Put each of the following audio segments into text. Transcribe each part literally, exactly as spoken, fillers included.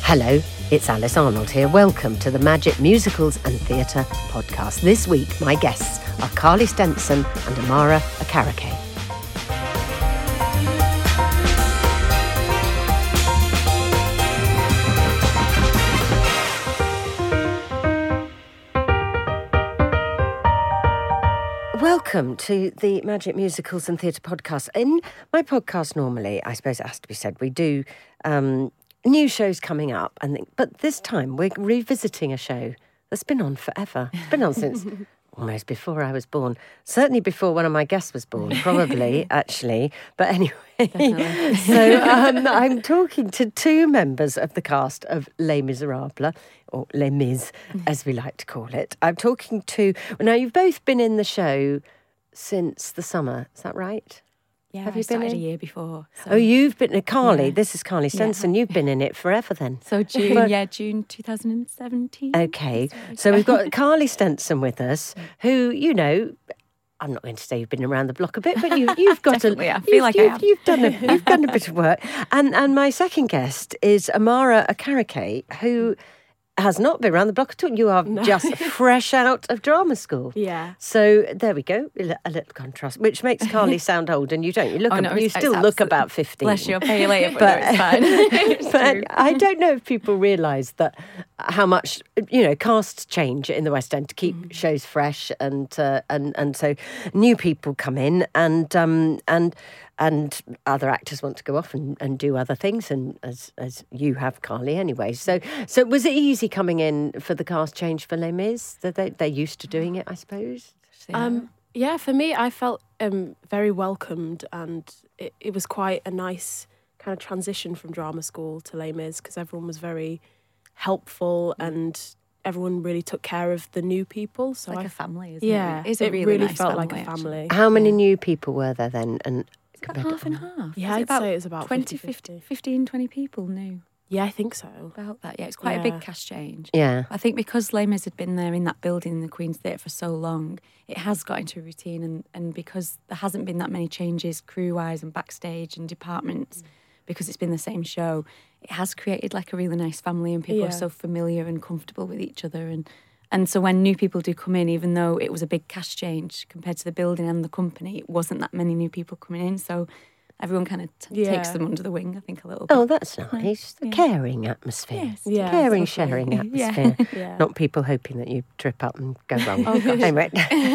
Hello, it's Alice Arnold here. Welcome to the Magic Musicals and Theatre podcast. This week, my guests are Carly Stenson and Amara Acarike. Welcome to the Magic Musicals and Theatre podcast. In my podcast, normally, I suppose it has to be said, we do um, new shows coming up, and th- but this time we're revisiting a show that's been on forever. It's been on since almost before I was born. Certainly before one of my guests was born, probably, actually. But anyway, so um, I'm talking to two members of the cast of Les Miserables, or Les Mis, as we like to call it. I'm talking to... Now, you've both been in the show since the summer, is that right? Yeah, Have I you been started in? a year before. So. Oh, you've been... Uh, Carly, Yeah. this is Carly Stenson. Yeah. You've been in it forever then. So June, But- yeah, June twenty seventeen. Okay, so we've got Carly Stenson with us, who, you know... I'm not going to say you've been around the block a bit, but you, you've got Definitely, a... I feel you've, like I you've, have. You've done, a, you've done a bit of work. And and my second guest is Amara Acarike, who has not been around the block at all. You are just fresh out of drama school. Yeah. So there we go, a li- a little contrast, which makes Carly sound old, and you don't. You look, Oh, ab- no, you it's- still it's look absolute- about fifteen. Bless you, I'll pay you later, but, But- no, it's fine. It's But true. I don't know if people realise that how much, you know, casts change in the West End to keep Mm. shows fresh, and uh, and and so new people come in, and um and and other actors want to go off and, and do other things, and as as you have, Carly, anyway. So so was it easy coming in for the cast change for Les Mis? That they they're used to doing it, I suppose. Yeah. Um, yeah, for me, I felt um, very welcomed, and it, it was quite a nice kind of transition from drama school to Les Mis, because everyone was very helpful and everyone really took care of the new people. So like I, a family, isn't yeah, it? It's a it really, really nice felt family, like a family. How many Yeah. new people were there then? And About compared to- half and half. Yeah, Was it I'd about say it was about twenty, fifty, fifty, fifteen, twenty people new Yeah, I think so. about that. Yeah, it's quite a Yeah. big cast change. Yeah. I think because Les Mis had been there in that building in the Queen's Theatre for so long, it has got into a routine, and, and because there hasn't been that many changes crew-wise and backstage and departments, because it's been the same show, it has created like a really nice family, and people Yeah. are so familiar and comfortable with each other. And, and so when new people do come in, even though it was a big cast change compared to the building and the company, it wasn't that many new people coming in. So everyone kind of t- Yeah. takes them under the wing, I think, a little bit. Oh, that's nice. A Yeah. caring atmosphere. Yes, Yeah, Caring, definitely. sharing Yeah. atmosphere. Yeah. Not people hoping that you trip up and go wrong. Oh, gosh. Anyway.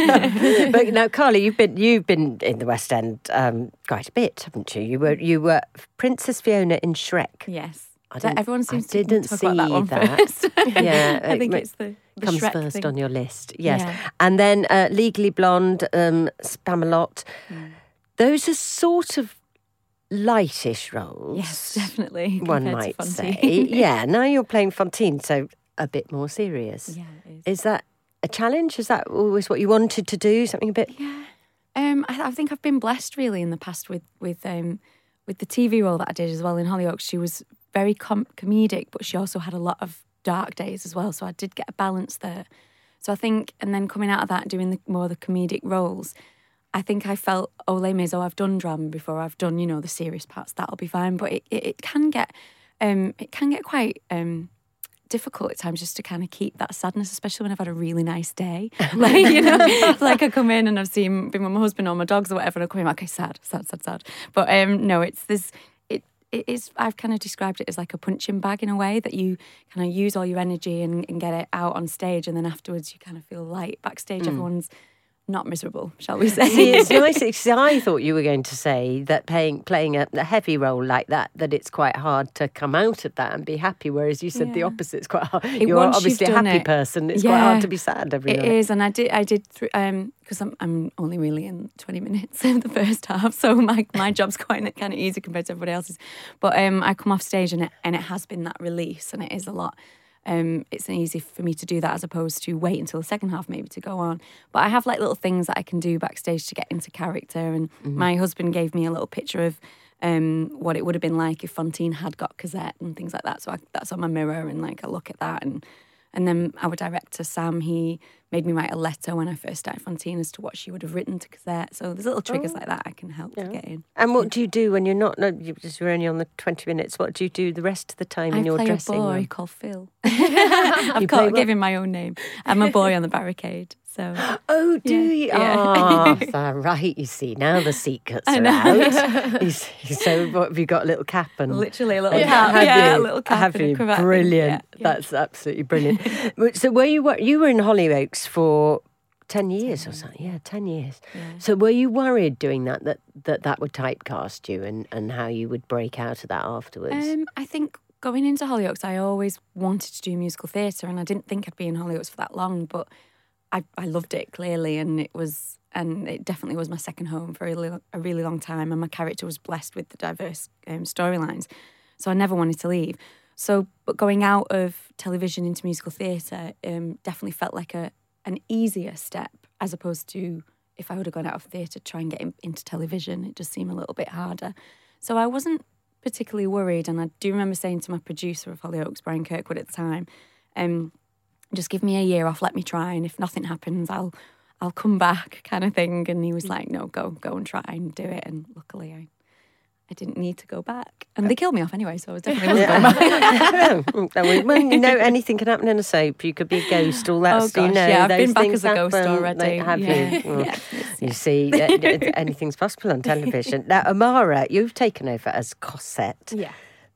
But now, Carly, you've been you've been in the West End um, quite a bit, haven't you? You were you were Princess Fiona in Shrek. Yes. I So didn't- everyone I seems didn't to talk about that see one that. first. Yeah, I think it it's the, the Comes Shrek first thing. on your list, yes. Yeah. And then uh, Legally Blonde, um, Spamalot. Mm. Those are sort of lightish roles. Yes, definitely. One compared to might say. Fontaine. Yeah, now you're playing Fontaine, so a bit more serious. Yeah, it is. Is that a challenge? Is that always what you wanted to do? Something a bit... Yeah. Um, I, I think I've been blessed really in the past with with um, with the T V role that I did as well in Hollyoaks. She was very com- comedic, but she also had a lot of dark days as well. So I did get a balance there. So I think, and then coming out of that, doing the, more the comedic roles, I think I felt, oh, Les Mis, oh, I've done drama before. I've done, you know, the serious parts. That'll be fine. But it, it, it can get, um, it can get quite um, difficult at times just to kind of keep that sadness, especially when I've had a really nice day. Like, you know, like I come in and I've seen, been with my husband or my dogs or whatever, and I come in, okay, sad, sad, sad, sad. But um, no, it's this, it, it is, I've kind of described it as like a punching bag in a way, that you kind of use all your energy and, and get it out on stage, and then afterwards you kind of feel light. Backstage, everyone's not miserable, shall we say. See, it's nice. Because I thought you were going to say that playing playing a, a heavy role like that, that it's quite hard to come out of that and be happy. Whereas you said the Yeah. opposite. It's quite hard. It- You're once obviously a you've done happy it- person. It's quite Yeah. hard to be sad every It night. is, and I did, I did, th- um, because I'm, I'm only really in twenty minutes of the first half, so my my job's quite kind of easy compared to everybody else's. But um, I come off stage and it, and it has been that release, and it is a lot. Um, it's easy for me to do that as opposed to wait until the second half maybe to go on. But I have like little things that I can do backstage to get into character. And Mm-hmm. my husband gave me a little picture of um, what it would have been like if Fontaine had got Cosette and things like that. So I, that's on my mirror, and like I look at that, and And then our director, Sam, he made me write a letter when I first started Fantine as to what she would have written to Cosette. So there's little triggers Oh. like that I can help Yeah. to get in. And what do you do when you're not, no, you just you're only on the twenty minutes, what do you do the rest of the time I in your play a dressing boy room? called Phil. I've You play got what? give him my own name. I'm a boy on the barricade. So Oh, do Yeah. you? Yeah. Ah, so right, you see, now the secrets I are know. out. You see, so what, have you got a little cap and... literally a little Yeah. cap. Have yeah, you? a little cap Have and a you? cravat thing. Brilliant. Yeah, yeah. That's absolutely brilliant. But so were you, wor- you were in Hollyoaks for ten years or something? Yeah, ten years. Yeah. So were you worried doing that, that that, that would typecast you and, and how you would break out of that afterwards? Um, I think going into Hollyoaks, I always wanted to do musical theatre, and I didn't think I'd be in Hollyoaks for that long, but I, I loved it clearly, and it was, and it definitely was my second home for a really, a really long time, and my character was blessed with the diverse um, storylines, so I never wanted to leave. So, but going out of television into musical theatre um, definitely felt like a an easier step, as opposed to if I would have gone out of theatre to try and get in, into television, it just seemed a little bit harder. So I wasn't particularly worried, and I do remember saying to my producer of Hollyoaks, Brian Kirkwood at the time, um, just give me a year off, let me try, and if nothing happens, I'll I'll come back, kind of thing. And he was like, no, go go and try and do it. And luckily, I I didn't need to go back, and they killed me off anyway, so I was definitely wasn't going back. Yeah. Well, you know, anything can happen in a soap. You could be a ghost. All that, Oh, you gosh, know, yeah, I've those been back things as a ghost happen. already. They- Have Yeah, you? Well, yeah, it's- You see, uh, uh, anything's possible on television. Now, Amara, you've taken over as Cosette. Yeah.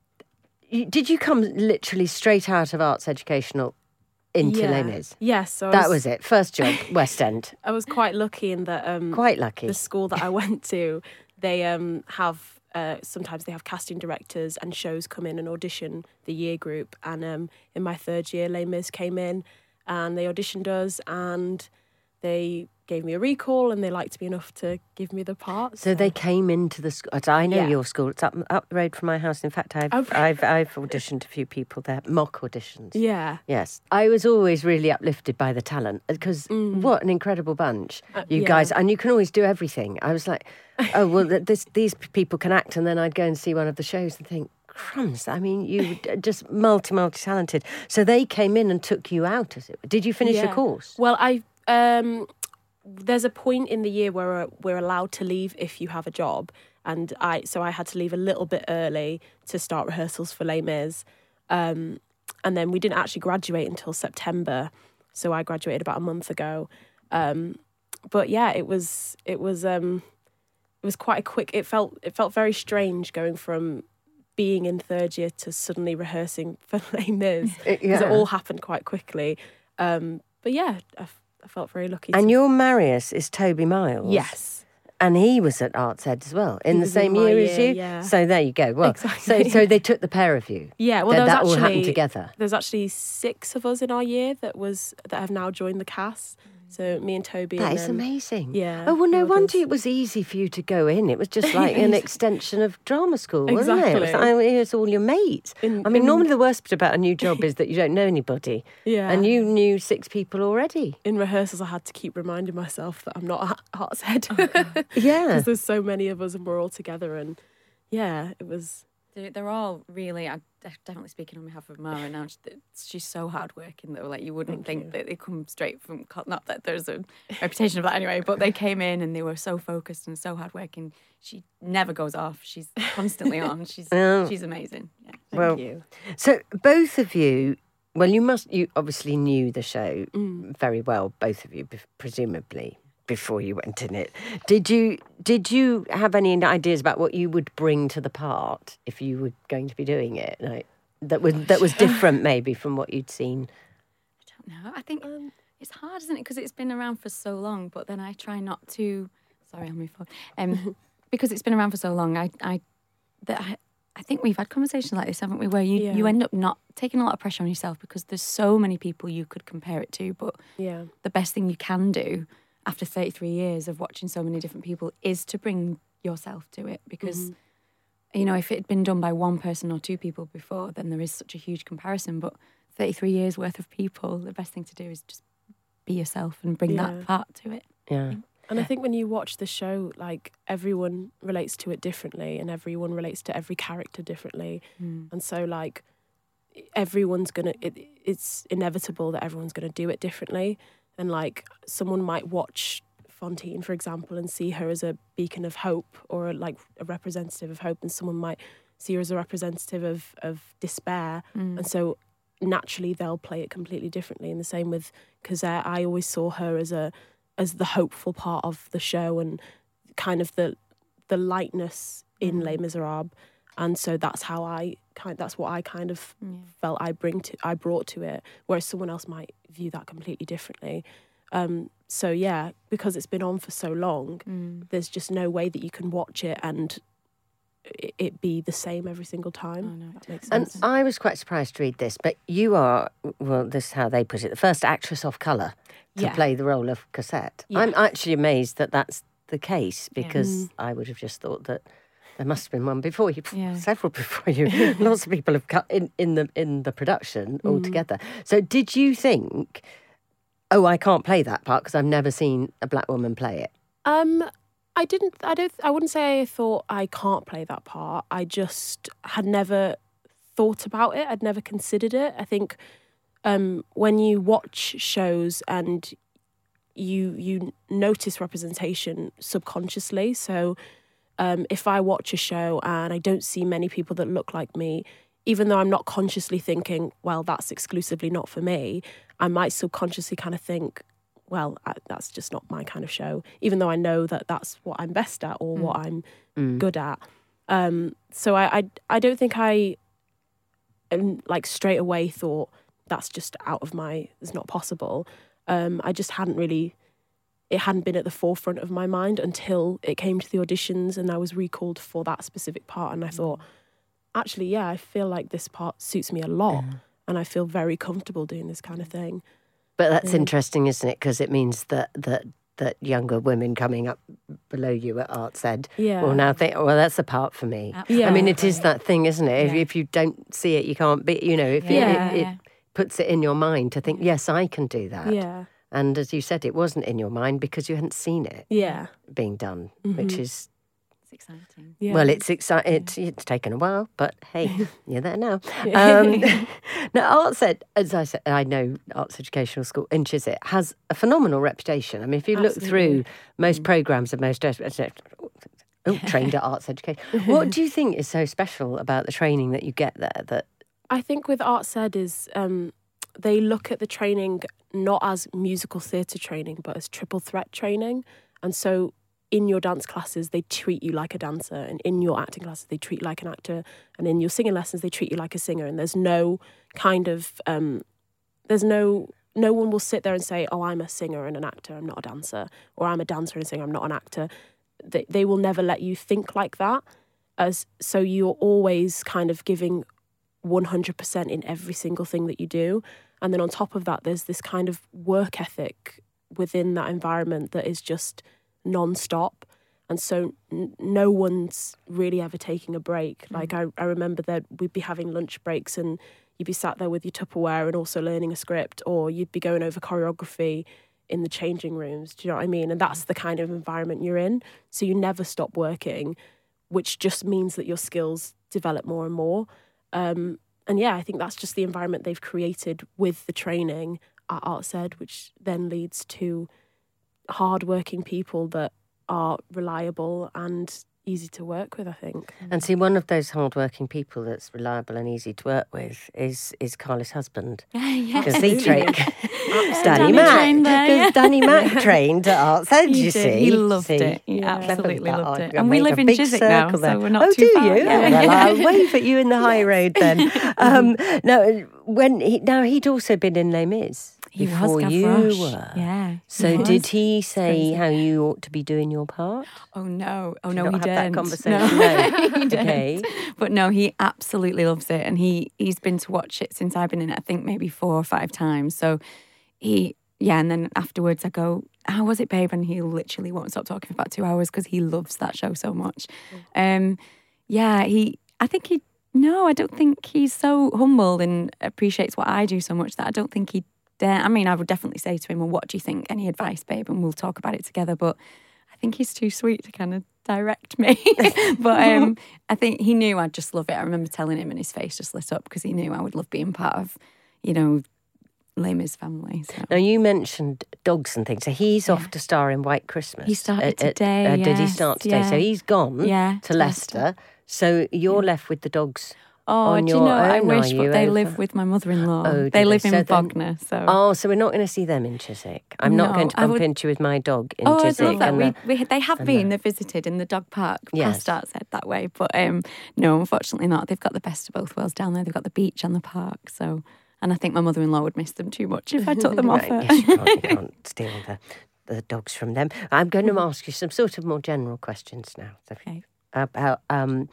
You, did you come literally straight out of arts educational into yeah. Les Mis? Yes. So I That was it. First job, West End. I was quite lucky in that um, Quite lucky. the school that I went to, they um, have uh, sometimes they have casting directors and shows come in and audition the year group. And um, in my third year, Les Mis came in and they auditioned us and they gave me a recall and they liked me enough to give me the part. So they came into the school. I know Yeah. your school. It's up up the road from my house. In fact, I've Oh, I've I've auditioned a few people there, mock auditions. Yeah. Yes, I was always really uplifted by the talent because what an incredible bunch Uh, you yeah. guys, and you can always do everything. I was like, oh well, th- this these people can act, and then I'd go and see one of the shows and think, crumbs. I mean, you were just multi multi talented. So they came in and took you out, as it were. Did you finish your Yeah. course? Well, I um, there's a point in the year where we're allowed to leave if you have a job, and I so I had to leave a little bit early to start rehearsals for Les Mis, um, and then we didn't actually graduate until September, so I graduated about a month ago. Um, but yeah, it was it was um, it was quite a quick. It felt it felt very strange going from being in third year to suddenly rehearsing for Les Mis because Yeah. it all happened quite quickly. Um, but yeah, I, f- I felt very lucky. And to, your Marius is Toby Miles. yes, And he was at Arts Ed as well, in He the was in same my year as year, you. yeah. So there you go. Well, Exactly. so so they took the pair of you. yeah. Well, that there was that all actually happened together. there's actually six of us in our year that was that have now joined the cast. So me and Toby. That and is then, amazing. yeah, Oh well, no the wonder others. it was easy for you to go in. It was just like an extension of drama school, wasn't it? It was Exactly. like, oh, here's all your mates. In- I mean, in- normally the worst bit about a new job is that you don't know anybody, Yeah. and you knew six people already. in rehearsals, I had to keep reminding myself that I'm not at Arts Ed Yeah. because there's so many of us and we're all together. And yeah, it was. They're, they're all really, I'm def- definitely speaking on behalf of Mara now, she's, she's so hardworking that like you wouldn't Thank think you. that they come straight from, co- not that there's a reputation of that anyway, but they came in and they were so focused and so hardworking. She never goes off. She's constantly on. She's Oh. she's amazing. Yeah. Thank Well, you. So both of you, well, you must, you obviously knew the show Mm. very well, both of you, bef- presumably, before you went in it. Did you did you have any ideas about what you would bring to the part if you were going to be doing it? Like that was that was different maybe from what you'd seen. I don't know. I think Um, it's hard, isn't it? Because it's been around for so long, but then I try not to, sorry, I'll move forward. Um, because it's been around for so long, I, I, that I, I think we've had conversations like this, haven't we? Where you, Yeah. you end up not taking a lot of pressure on yourself because there's so many people you could compare it to. But Yeah. the best thing you can do after thirty-three years of watching so many different people is to bring yourself to it. Because, you know, if it had been done by one person or two people before, then there is such a huge comparison. But thirty-three years worth of people, the best thing to do is just be yourself and bring Yeah. that part to it. Yeah. And I think when you watch the show, like everyone relates to it differently and everyone relates to every character differently. Mm. And so like everyone's gonna. It, it's inevitable that everyone's gonna do it differently, and like someone might watch Fontaine, for example, and see her as a beacon of hope or like a representative of hope, and someone might see her as a representative of of despair, mm. and so naturally they'll play it completely differently. And the same with Cosette. I always saw her as a as the hopeful part of the show and kind of the the lightness in mm. Les Miserables, and so that's how I kind that's what I kind of yeah. felt I bring to I brought to it, whereas someone else might view that completely differently. Um, so yeah, because it's been on for so long, mm. there's just no way that you can watch it and it, it be the same every single time. Oh, no. That makes sense. And I was quite surprised to read this, but you are, well, this is how they put it, the first actress off colour to Yeah. play the role of Cosette. Yeah. I'm actually amazed that that's the case, because Yeah. Mm. I would have just thought that there must have been one before you, Yeah. several before you. Lots of people have cut in, in the in the production Mm. altogether. So did you think, oh, I can't play that part because I've never seen a black woman play it? Um, I didn't. I don't. I wouldn't say I thought I can't play that part. I just had never thought about it. I'd never considered it. I think um, when you watch shows and you you notice representation subconsciously. So um, if I watch a show and I don't see many people that look like me, even though I'm not consciously thinking, well, that's exclusively not for me, I might subconsciously kind of think, well, I, that's just not my kind of show, even though I know that that's what I'm best at or mm. what I'm mm. good at. Um, so I, I, I don't think I, um, like, straight away thought that's just out of my, it's not possible. Um, I just hadn't really, it hadn't been at the forefront of my mind until it came to the auditions and I was recalled for that specific part. And I thought, actually, yeah, I feel like this part suits me a lot. Yeah. And I feel very comfortable doing this kind of thing. But that's yeah. interesting, isn't it? Because it means that that that younger women coming up below you at ArtsEd yeah. will now think, oh, well, that's a part for me. Yeah. I mean, it is that thing, isn't it? Yeah. If, if you don't see it, you can't be, you know, if yeah. it, it, it puts it in your mind to think, yes, I can do that. Yeah. And as you said, it wasn't in your mind because you hadn't seen it yeah. being done, mm-hmm. which is... It's exciting. Yeah. Well, it's exciting. It's, it's taken a while, but hey, you're there now. Um, now, ArtsEd, as I said, I know Arts Educational School in Chiswick has a phenomenal reputation. I mean, if you Absolutely. look through most mm. programmes of most... Oh, trained at Arts Education. What do you think is so special about the training that you get there? That I think with ArtsEd is um, they look at the training not as musical theatre training, but as triple threat training. And so in your dance classes, they treat you like a dancer, and in your acting classes, they treat you like an actor, and in your singing lessons, they treat you like a singer. And there's no kind of, um, there's no, no one will sit there and say, oh, I'm a singer and an actor, I'm not a dancer, or I'm a dancer and a singer, I'm not an actor. They, they will never let you think like that. As so you're always kind of giving one hundred percent in every single thing that you do. And then on top of that, there's this kind of work ethic within that environment that is just non-stop, and so n- no one's really ever taking a break. Mm. Like I, I remember that we'd be having lunch breaks and you'd be sat there with your Tupperware and also learning a script, or you'd be going over choreography in the changing rooms. Do you know what I mean? And that's the kind of environment you're in. So you never stop working, which just means that your skills develop more and more. Um, and yeah, I think that's just the environment they've created with the training at ArtsEd, which then leads to hard-working people that are reliable and easy to work with, I think. And see, one of those hard-working people that's reliable and easy to work with is is Carla's husband. Yeah, because he trained Danny Danny Mac. trained there, Because yeah. Danny Mac trained at ArtsEd, He you did. see. He loved see? it. He Yeah. absolutely Clever loved that. it. I And we made live a in big Chiswick now, circle there. so we're not oh, too do far. you? Yeah. Well, I'll wave at you in the high road then. Um, no, when he, now he'd also been in Les Mis. He before was you Gavroche. were. Yeah. So he was. did he say Crazy. how you ought to be doing your part? Oh no! Oh Did no, you he not have didn't. that conversation? No, No. he didn't. Okay. But no, he absolutely loves it, and he he's been to watch it since I've been in it. I think maybe four or five times. So he, yeah, and then afterwards I go, "How was it, babe?" And he literally won't stop talking for about two hours because he loves that show so much. Mm. Um, yeah, he. I think he. No, I don't think he's so humble and appreciates what I do so much that I don't think he. Dare. I mean, I would definitely say to him, "Well, what do you think? Any advice, babe?" And we'll talk about it together. But I think he's too sweet to kind of direct me. But um, I think he knew I'd just love it. I remember telling him and his face just lit up because he knew I would love being part of, you know, Les Mis family. So. Now, you mentioned dogs and things. So he's Yeah. off to star in White Christmas. He started Uh, uh, today, uh, Did he yes, start today? yeah. So he's gone Yeah, to to Leicester. Leicester. So you're Yeah. left with the dogs. Oh, on do you your know, I own, wish, are but you, they over- live with my mother-in-law. Oh, do they they? live So in then- Bognor, so... Oh, so we're not going to see them in Chiswick. I'm not No, going to I bump would- into you with my dog in Oh, I Chiswick. love that. and We, the- we, they have and been, the- they've visited in the dog park, Yes. past Artshead that way. But um, no, unfortunately not. They've got the best of both worlds down there. They've got the beach and the park. So, and I think my mother-in-law would miss them too much if I took them off Right, her. yes, you can't, you can't steal the, the dogs from them. I'm going to ask you some sort of more general questions now. So, Okay. about, um,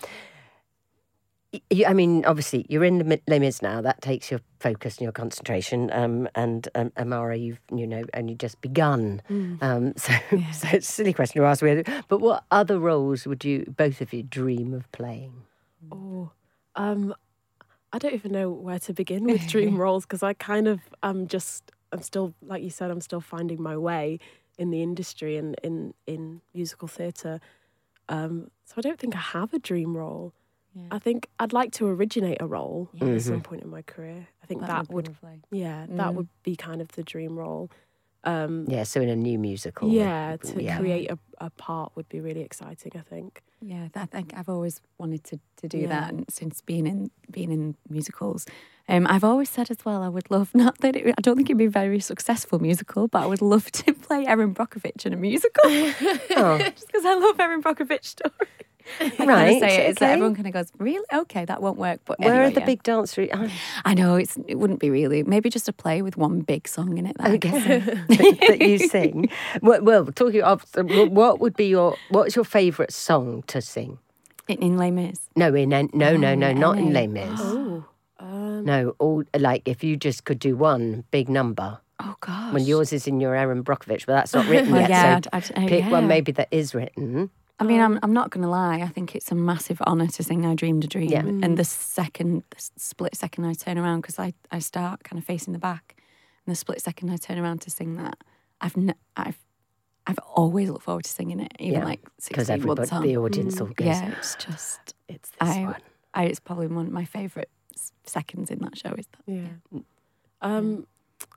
y- you, I mean, obviously, you're in the Mi- Les Mis now. That takes your focus and your concentration. Um, and um, Amara, you've you know only just begun. Um, so, Yeah. so it's a silly question to ask. Really. But what other roles would you, both of you, dream of playing? Oh, um, I don't even know where to begin with dream roles because I kind of am just I'm still like you said I'm still finding my way in the industry and in in musical theatre. Um, so I don't think I have a dream role. Yeah. I think I'd like to originate a role at some Mhm. point in my career. I think That that, would would, be lovely. yeah, that Mm. would be kind of the dream role. Um, Yeah, so in a new musical. yeah, to yeah. create a, a part would be really exciting. I think. Yeah, I think I've always wanted to, to do Yeah. that, and since being in being in musicals, um, I've always said as well I would love not that it, I don't think it'd be a very successful musical, but I would love to play Erin Brockovich in a musical, Oh. just because I love Erin Brockovich's story. I kind Right, of say it, it's like okay. everyone kind of goes, really? Okay, that won't work. But Where anyway, are the yeah. big dance? Re- oh, I know it's it wouldn't be really. Maybe just a play with one big song in it. That I could Okay, sing. that you sing. Well, well, talking of, what would be your what's your favourite song to sing? in, in Les Mis. No, in no, no, no, no, Oh, not in N A. Les Mis. Oh, um, No, all like if you just could do one big number. Oh gosh. Well, yours is in your Erin Brockovich, but that's not written Well, yet. yeah, so I'd, I'd, uh, pick yeah. one maybe that is written. I mean, I'm I'm not going to lie. I think it's a massive honour to sing "I Dreamed a Dream." Yeah. And the second, the s- split second I turn around, because I, I start kind of facing the back, and the split second I turn around to sing that, I've n- I've I've always looked forward to singing it, even Yeah, like Because sixteen everybody, months on. the audience all goes, Yeah, it's just it's this I, one. I it's probably one of my favourite s- seconds in that show. Is that? Yeah. Um,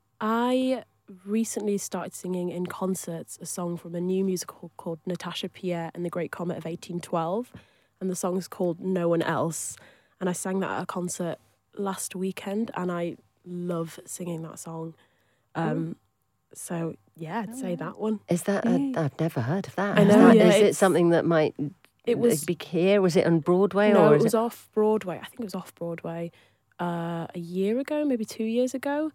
I recently started singing in concerts a song from a new musical called Natasha Pierre and the Great Comet of eighteen twelve. And the song's called No One Else. And I sang that at a concert last weekend and I love singing that song. Um, so, yeah, I'd say that one. Is that? A, Yeah. I've never heard of that. I Is know, that- yeah, is it it's- something that might It was be here? Was it on Broadway no, or it is was it? off Broadway. I think it was off Broadway uh, a year ago, maybe two years ago.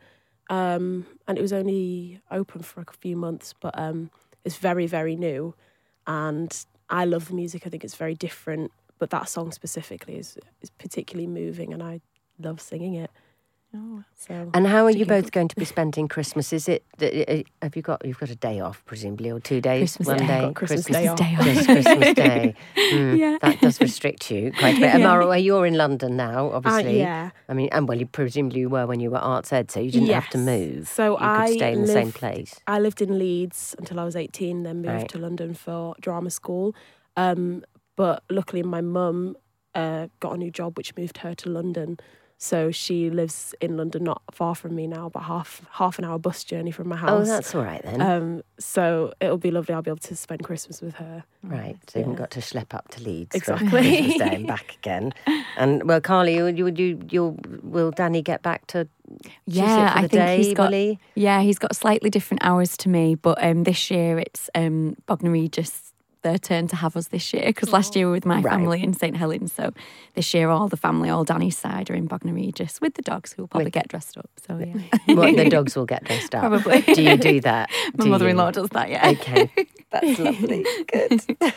Um, and it was only open for a few months, but um, it's very, very new. And I love the music. I think it's very different. But that song specifically is is particularly moving, and I love singing it. Oh, So And how are you Thinking- both going to be spending Christmas? Is it? uh, Have you got? You've got a day off, presumably, or two days? Christmas one Day. day. I've got Christmas Day off. Day off. Just Christmas Day. Mm, Yeah. That does restrict you quite a bit. Yeah. Amara, well, you're in London now, uh, obviously. yeah. I mean, and well, you presumably you were when you were at Arts Ed, so you didn't have to Yes. move. So you could I stay in the same lived- place. I lived in Leeds until I was eighteen, then moved Right. to London for drama school. Um, but luckily, my mum uh, got a new job, which moved her to London. So she lives in London, not far from me now, but half half an hour bus journey from my Oh, house. that's all right then. Um, so it'll be lovely. I'll be able to spend Christmas with her. Right, so you haven't Yeah. got to schlep up to Leeds Exactly. for Christmas Day and back again. And well, Carly, you, you, you, you'll, will Danny get back to Yeah, Chiswick for I the think day, he's got. will he? Yeah, he's got slightly different hours to me, but um, this year it's um, Bognor Regis their turn to have us this year because last year we were with my Right. family in St Helens. So this year all the family, all Danny's side, are in Bognor Regis with the dogs who will probably With- get dressed up. So yeah, What, the dogs will get dressed up. Probably. Do you do that? my Do mother-in-law you? does that. Yeah. Okay, that's lovely. Good.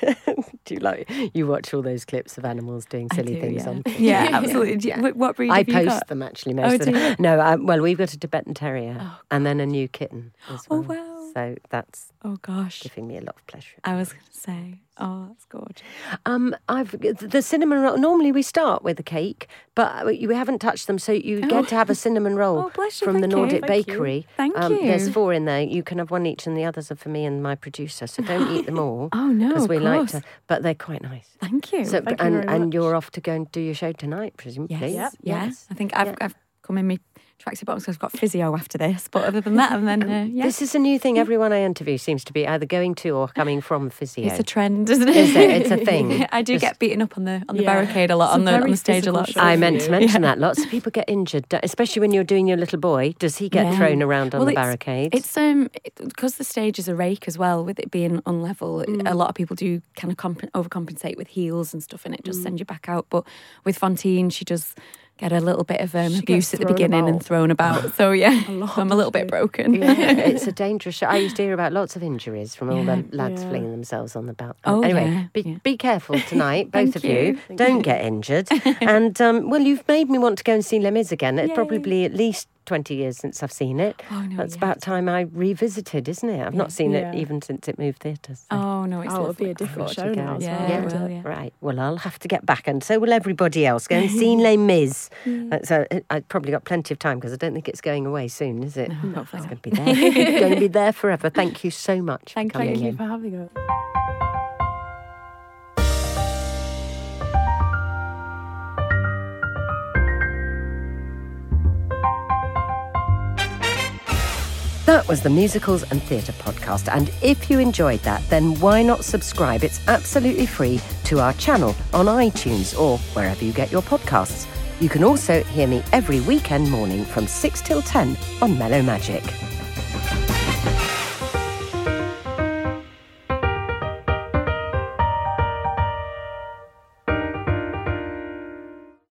Do you like? You watch all those clips of animals doing I silly do, things yeah. on? Yeah, absolutely. Do you- Yeah. wh- What breed I have you post got? them actually most Oh, of the do you? No, um, well, we've got a Tibetan Terrier Oh, and then a new kitten as Oh well. wow. So that's Oh gosh. giving me a lot of pleasure. I was going to say, oh, that's gorgeous. Um, I've the cinnamon roll. Normally we start with a cake, but we haven't touched them, so you Oh. get to have a cinnamon roll Oh, bless you, from the thank you. Nordic Thank you. Bakery. Thank um, There's you. four in there. You can have one each, and the others are for me and my producer. So don't eat them all. Oh, no, because of we like course. to. But they're quite nice. Thank you. So Thank you and very and much. you're off to go and do your show tonight, presumably. yes. Yep. Yeah. Yes. I think I've, Yeah. I've come in my tracksuit bottoms because I've got physio after this. But other than that, and then, uh, yeah. This is a new thing. Everyone I interview seems to be either going to or coming from physio. It's a trend, isn't it? Is it? It's a thing. I do Just- get beaten up on the on the Yeah. barricade a lot, It's on a the on very the stage a physical lot. show. I for meant to you. mention that. Lots of people get injured, don't- especially when you're doing your little boy. Does he get Yeah. thrown around on Well, the it's- barricades? It's um because the stage is a rake as well, with it being unlevel. A lot of people do kind of comp- overcompensate with heels and stuff, and it just sends you back out. But with Fontaine, she does get a little bit of um, She abuse gets at the thrown beginning and about. thrown about. So yeah, A lot, I'm a little bit too. broken. Yeah, it's a dangerous show. I used to hear about lots of injuries from all Yeah. the lads Yeah. flinging themselves on the balcony. Oh, anyway, yeah, be, yeah. be careful tonight, both Thank of you. you. Thank Don't you. get injured. And, um, well, you've made me want to go and see Les Mis again. It's Yay. probably at least twenty years since I've seen it. Oh, no, That's yes. about time I revisited, isn't it? I've Yeah. not seen Yeah. it even since it moved theatres. so. Oh no, it's Oh, it'll lovely. be a different Got show to now go. as Yeah, well. it won't will, it? yeah. Right. Well, I'll have to get back, and so will everybody else. Go and see Les Mis. Uh, so uh, I've probably got plenty of time because I don't think it's going away soon, is it? No, hopefully It's not. going to be there. going to be there forever. Thank you so much Thank for coming Thank you in. for having us. That was the Musicals and Theatre podcast. And if you enjoyed that, then why not subscribe? It's absolutely free to our channel on iTunes or wherever you get your podcasts. You can also hear me every weekend morning from six till ten on Mellow Magic.